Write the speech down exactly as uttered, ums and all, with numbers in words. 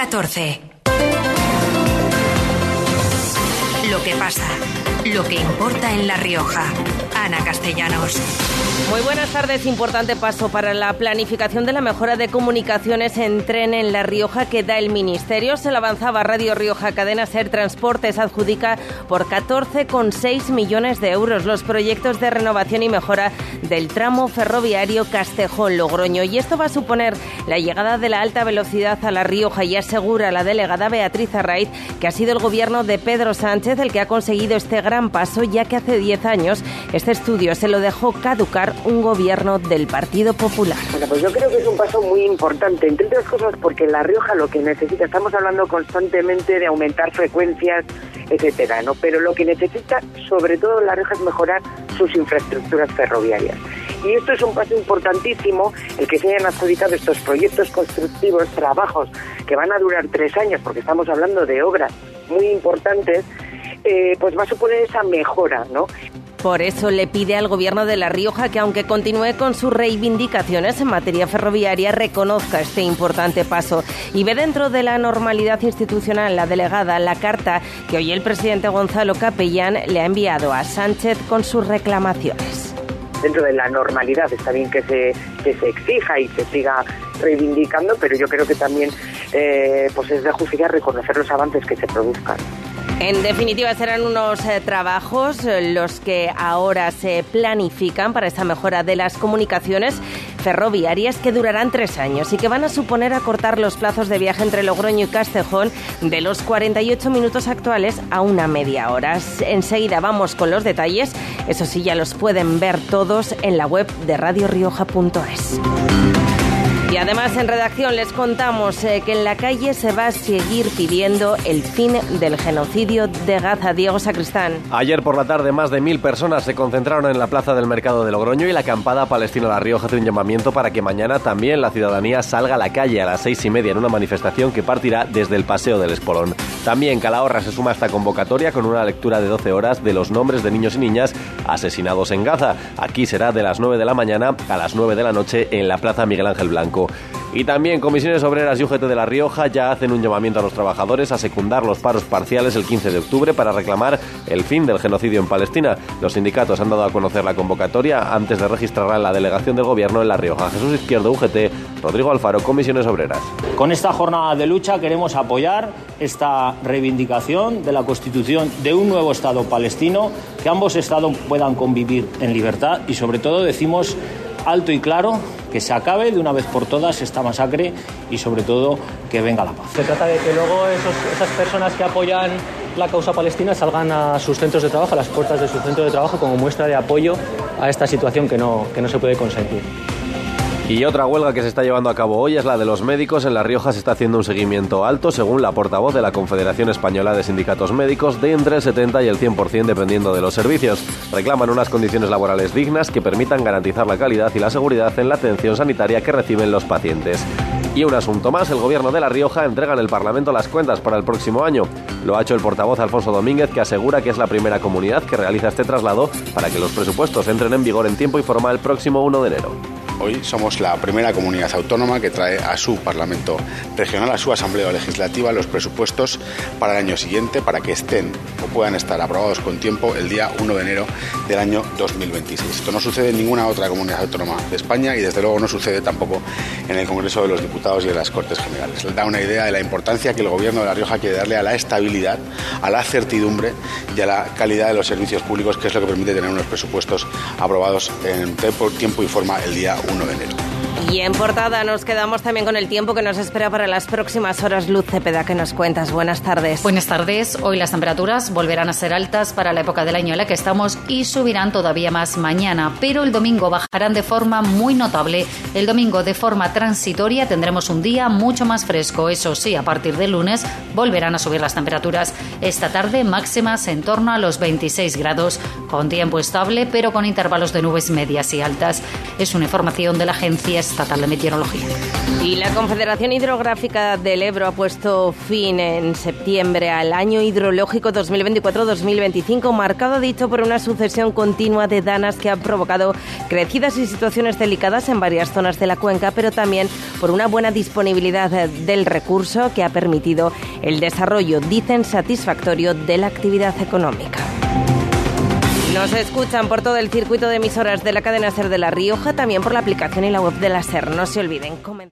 catorce. Lo que pasa, lo que importa en La Rioja. Ana Castellanos. Muy buenas tardes. Importante paso para la planificación de la mejora de comunicaciones en tren en La Rioja que da el Ministerio. Se lo avanzaba Radio Rioja. Cadena Ser Transportes adjudica por catorce coma seis millones de euros los proyectos de renovación y mejora del tramo ferroviario Castejón-Logroño. Y esto va a suponer la llegada de la alta velocidad a La Rioja, y asegura la delegada Beatriz Arraiz que ha sido el gobierno de Pedro Sánchez el que ha conseguido este gran paso, ya que hace diez años este estudio se lo dejó caducar un gobierno del Partido Popular. Bueno, pues yo creo que es un paso muy importante, entre otras cosas porque La Rioja lo que necesita, estamos hablando constantemente de aumentar frecuencias, etcétera, ¿no? Pero lo que necesita, sobre todo La Rioja, es mejorar sus infraestructuras ferroviarias. Y esto es un paso importantísimo, el que se hayan adjudicado estos proyectos constructivos, trabajos que van a durar tres años, porque estamos hablando de obras muy importantes, eh, pues va a suponer esa mejora, ¿no? Por eso le pide al Gobierno de La Rioja que, aunque continúe con sus reivindicaciones en materia ferroviaria, reconozca este importante paso y ve dentro de la normalidad institucional la delegada la carta que hoy el presidente Gonzalo Capellán le ha enviado a Sánchez con sus reclamaciones. Dentro de la normalidad está bien que se, que se exija y se siga reivindicando, pero yo creo que también eh, pues es de justicia reconocer los avances que se produzcan. En definitiva, serán unos eh, trabajos eh, los que ahora se planifican para esta mejora de las comunicaciones ferroviarias que durarán tres años y que van a suponer acortar los plazos de viaje entre Logroño y Castejón de los cuarenta y ocho minutos actuales a una media hora. Enseguida vamos con los detalles. Eso sí, ya los pueden ver todos en la web de radio rioja punto es. Y además en redacción les contamos eh, que en la calle se va a seguir pidiendo el fin del genocidio de Gaza. Diego Sacristán. Ayer por la tarde más de mil personas se concentraron en la plaza del Mercado de Logroño y la acampada palestina La Rioja hace un llamamiento para que mañana también la ciudadanía salga a la calle a las seis y media en una manifestación que partirá desde el Paseo del Espolón. También Calahorra se suma a esta convocatoria con una lectura de doce horas de los nombres de niños y niñas asesinados en Gaza. Aquí será de las nueve de la mañana a las nueve de la noche en la Plaza Miguel Ángel Blanco. Y también Comisiones Obreras y U G T de La Rioja ya hacen un llamamiento a los trabajadores a secundar los paros parciales el quince de octubre para reclamar el fin del genocidio en Palestina. Los sindicatos han dado a conocer la convocatoria antes de registrarla en la delegación del Gobierno en La Rioja. Jesús Izquierdo, U G T, Rodrigo Alfaro, Comisiones Obreras. Con esta jornada de lucha queremos apoyar esta reivindicación de la constitución de un nuevo Estado palestino, que ambos Estados puedan convivir en libertad y sobre todo decimos alto y claro que se acabe de una vez por todas esta masacre y sobre todo que venga la paz. Se trata de que luego esos, esas personas que apoyan la causa palestina salgan a sus centros de trabajo, a las puertas de su centro de trabajo, como muestra de apoyo a esta situación que no, que no se puede consentir. Y otra huelga que se está llevando a cabo hoy es la de los médicos. En La Rioja se está haciendo un seguimiento alto, según la portavoz de la Confederación Española de Sindicatos Médicos, de entre el setenta y el cien por ciento dependiendo de los servicios. Reclaman unas condiciones laborales dignas que permitan garantizar la calidad y la seguridad en la atención sanitaria que reciben los pacientes. Y un asunto más, el Gobierno de La Rioja entrega en el Parlamento las cuentas para el próximo año. Lo ha hecho el portavoz Alfonso Domínguez, que asegura que es la primera comunidad que realiza este traslado para que los presupuestos entren en vigor en tiempo y forma el próximo uno de enero. Hoy somos la primera comunidad autónoma que trae a su Parlamento Regional, a su Asamblea Legislativa, los presupuestos para el año siguiente, para que estén o puedan estar aprobados con tiempo el día uno de enero del año dos mil veintiséis. Esto no sucede en ninguna otra comunidad autónoma de España y desde luego no sucede tampoco en el Congreso de los Diputados y en las Cortes Generales. Les da una idea de la importancia que el Gobierno de La Rioja quiere darle a la estabilidad, a la certidumbre y a la calidad de los servicios públicos, que es lo que permite tener unos presupuestos aprobados en tiempo y forma el día uno de enero. Y en portada nos quedamos también con el tiempo que nos espera para las próximas horas. Luz Cepeda, ¿qué nos cuentas? Buenas tardes. Buenas tardes. Hoy las temperaturas volverán a ser altas para la época del año en la que estamos y subirán todavía más mañana, pero el domingo bajarán de forma muy notable. El domingo, de forma transitoria, tendremos un día mucho más fresco. Eso sí, a partir del lunes volverán a subir las temperaturas. Esta tarde máximas en torno a los veintiséis grados, con tiempo estable pero con intervalos de nubes medias y altas. Es una información de la agencia Estatal de Meteorología. Y la Confederación Hidrográfica del Ebro ha puesto fin en septiembre al año hidrológico dos mil veinticuatro dos mil veinticinco, marcado, dicho, por una sucesión continua de danas que han provocado crecidas y situaciones delicadas en varias zonas de la cuenca, pero también por una buena disponibilidad del recurso que ha permitido el desarrollo, dicen, satisfactorio de la actividad económica. Nos escuchan por todo el circuito de emisoras de la cadena SER de La Rioja, también por la aplicación y la web de la SER. No se olviden comentar.